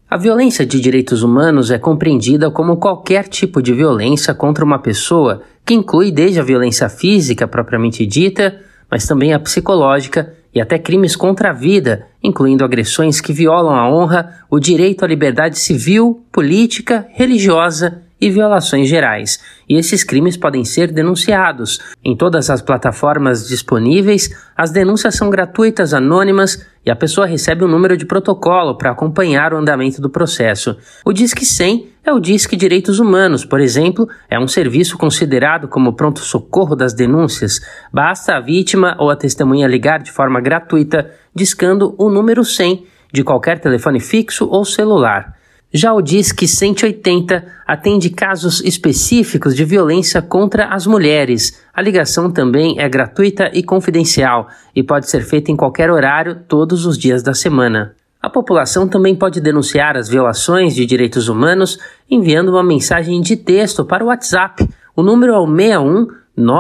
A violência de direitos humanos é compreendida como qualquer tipo de violência contra uma pessoa, que inclui desde a violência física propriamente dita, mas também a psicológica e até crimes contra a vida, incluindo agressões que violam a honra, o direito à liberdade civil, política, religiosa e violações gerais. E esses crimes podem ser denunciados. Em todas as plataformas disponíveis, as denúncias são gratuitas, anônimas, e a pessoa recebe um número de protocolo para acompanhar o andamento do processo. O Disque 100 é o Disque Direitos Humanos, por exemplo, é um serviço considerado como pronto-socorro das denúncias. Basta a vítima ou a testemunha ligar de forma gratuita, discando o número 100 de qualquer telefone fixo ou celular. Já o Disque 180 atende casos específicos de violência contra as mulheres. A ligação também é gratuita e confidencial e pode ser feita em qualquer horário, todos os dias da semana. A população também pode denunciar as violações de direitos humanos enviando uma mensagem de texto para o WhatsApp. O número é o 61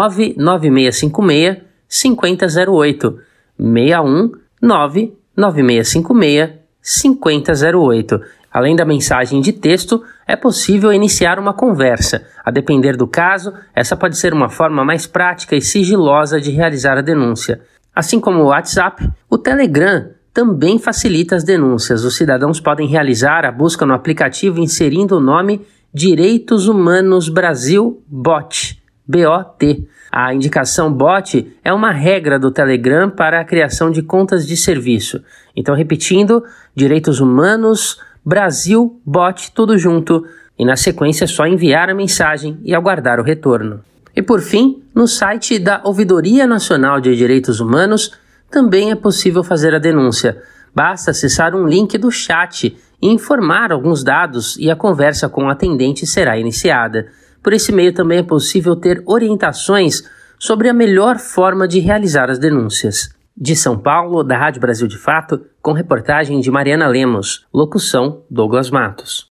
99656 5008. 61 99656 5008. Além da mensagem de texto, é possível iniciar uma conversa. A depender do caso, essa pode ser uma forma mais prática e sigilosa de realizar a denúncia. Assim como o WhatsApp, o Telegram também facilita as denúncias. Os cidadãos podem realizar a busca no aplicativo inserindo o nome Direitos Humanos Brasil Bot, BOT. A indicação bot é uma regra do Telegram para a criação de contas de serviço. Então, repetindo, Direitos Humanos Brasil Bot, tudo junto, e na sequência é só enviar a mensagem e aguardar o retorno. E por fim, no site da Ouvidoria Nacional de Direitos Humanos também é possível fazer a denúncia. Basta acessar um link do chat e informar alguns dados e a conversa com o atendente será iniciada. Por esse meio também é possível ter orientações sobre a melhor forma de realizar as denúncias. De São Paulo, da Rádio Brasil de Fato, com reportagem de Mariana Lemos. Locução, Douglas Matos.